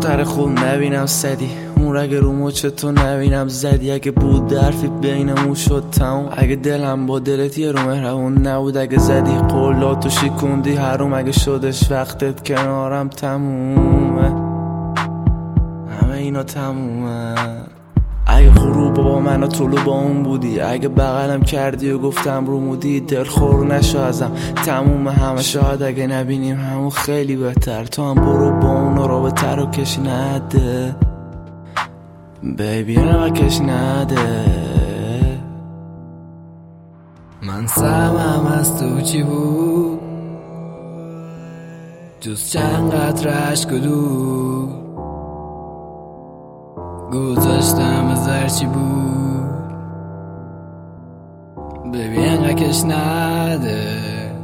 دختر خوب نبینم سدی، اون رگ رو مچ تو نبینم زدی. اگه بود درفی بینمون شد تموم، اگه دلم با دلت یه رو مهربون نبود، اگه زدی قولاتو شکوندی حروم، اگه شدش وقتت کنارم تمومه، همه اینا تمومه. اگه غروب با من و طلوع با اون بودی، اگه بغلم کردی و گفتم رو مودی، دل خور نشو ازم تموم همه. شاید اگه نبینیم همون خیلی بهتر، تو هم برو با اون رابطه رو کش نده بیبی، رو کش نده. من سهمم از تو چی بود؟ جز چند قطره عشق و دود گذاشتم از هرچی بود ببین انقدر کش نده.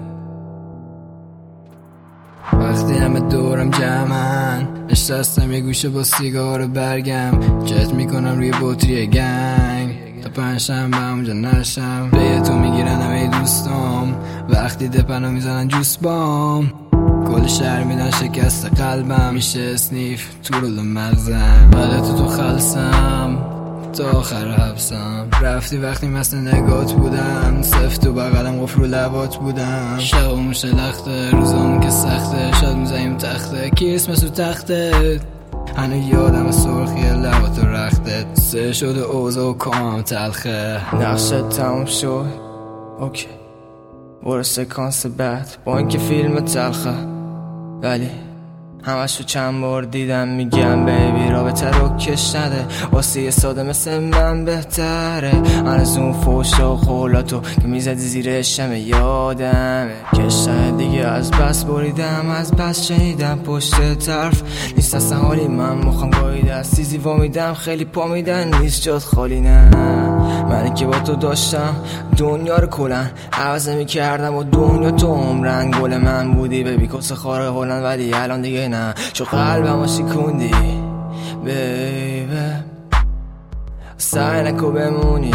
وقتی همه دورم جمعن، نشستم یه گوشه با سیگار و برگم، جت میکنم روی بطری گنگ تا پنجشنبه اونجا نشم. به تو میگیرن همه دوستام، وقتی دپنو میزنن جوس بام، کل شهر میدن شکست قلبم، میشه اسنیف تو رول مغزم. بعد تو خلصم تا آخر حبسم، رفتی وقتی مثل نگات بودم، سفت و بغلم قفل و لبات بودم. شبمون شلخته روزامون که سخته، شاد میزنیم تخته کریسمس و تخته، هنو یادم سرخی لبات و رختت، سه شده اوضاع و کامم تلخه. نقشت تموم شد اوکی، برو سکانس بعد. با اینکه فیلم تلخه ولی همشو چند بار دیدم، میگم بیبی رابطه رو کش نده، واسه یه ساده مثل من بهتره. من از اون فوشا و خولاتو که میزدی زیرش همه یادمه، کشتن دیگه از بس بریدم، از بس شنیدم پشت طرف نیست اصلا حالی. من مخم گاهی دستی وامیدم، خیلی پا میدن نیست جات خالی. نه منی که با تو داشتم دنیا رو کلن عوض میکردم و دنیا تو عمرن، گل من بودی بیبی کس خاره هلن، ولی الان دیگه نه چو قلبم شکوندی بیبی، سعی نکو بمونی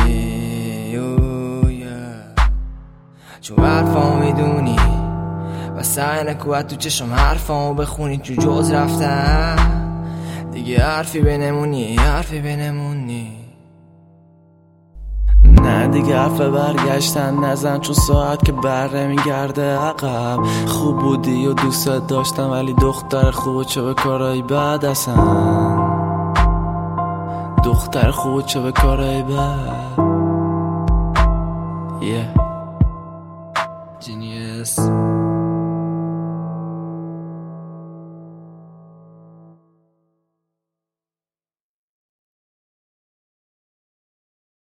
چون حرفامو میدونی، و سعی نکو تو چشم حرفامو بخونی، چون جز رفتن دیگه حرفی بنمونی، حرفی بنمونی. نه دیگه حرف برگشتن نزن، چون ساعت که بره میگرده عقب. خوب بودی و دوستت داشتم، ولی دختر خوب چه به کارایی بد اصلا، دختر خوب چه به کارایی بد. Genius